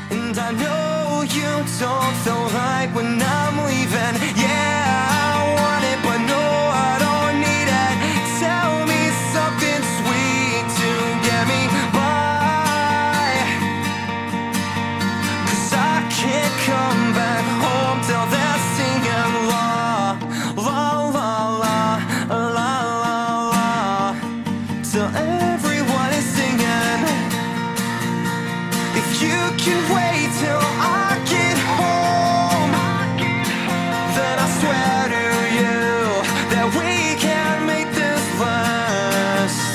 And I know you don't feel right when I'm leaving. Yeah, I want it, but no, I don't need it. Tell me something sweet to get me by, 'cause I can't come back home till they're singing la, la, la, la, la, la, la. Till everyone is singing. If you can wait till I get home, then I swear to you that we can make this last.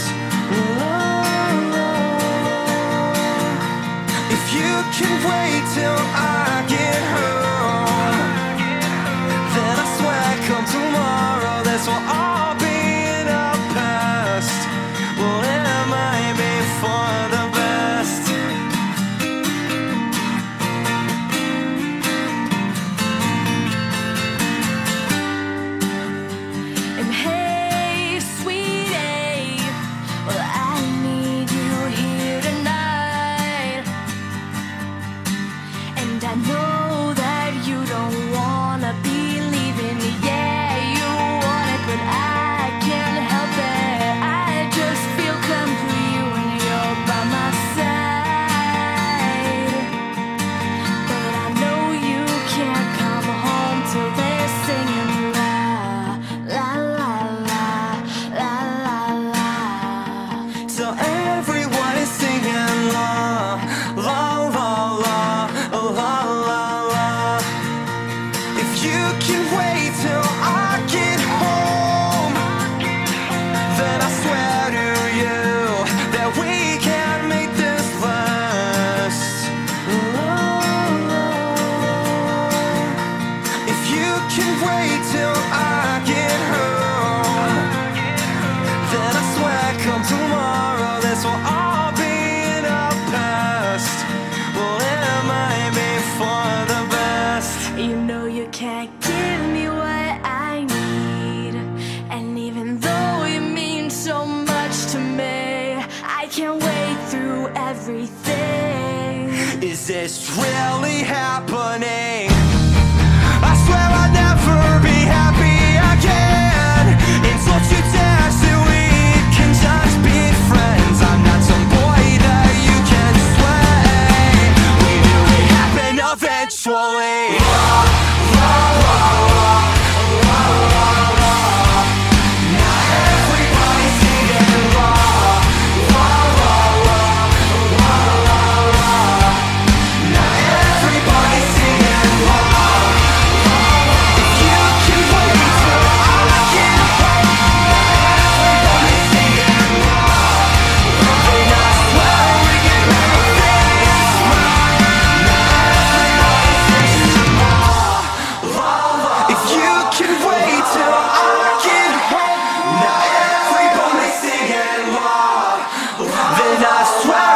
If you can wait till I get home, then I swear come tomorrow this will all be in our past. Well, it might be for the best. And hey, sweetie, well, I need you here tonight. And I know that you don't wanna be leaving. Yeah, you want it, but I can't help it. I just feel complete when you're by my side. But I know you can't come home till they're singing la, la, la, la, la, la, la. So everyone is singing la, la, la, la, la, la, la. If you can wait till I get home, then I swear to you that we can make this last. If you can wait till I get home, then I swear come tomorrow this will all be in our past. Well, it might be for the best. You know you can't give me what I need. And even though you mean so much to me, I can't wait through everything. Is this really happening? I swear I'll never be happy again until you dare so we can just be friends. I'm not some boy that you can sway. We knew it happen eventually. Everybody's singing la, la, la, la, la, la, la. Now everybody's singing la, la, la. If you can wait till I get home, everybody's singing la, la. Then I swear we can make this right. Now everybody's singing la, la, la. If you can wait till I get home, now everybody's singing la, la. Then I swear